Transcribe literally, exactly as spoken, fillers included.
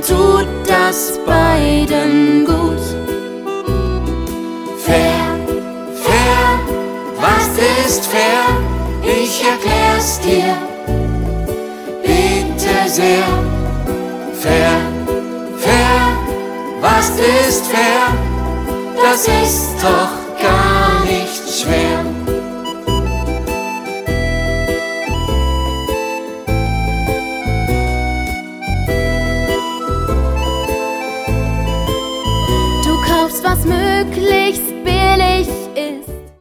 dann tut das beiden gut. Fair, fair, was ist fair? Ich erklär's dir, bitte sehr. Fair, fair, was ist fair? Das ist doch gar nicht schwer.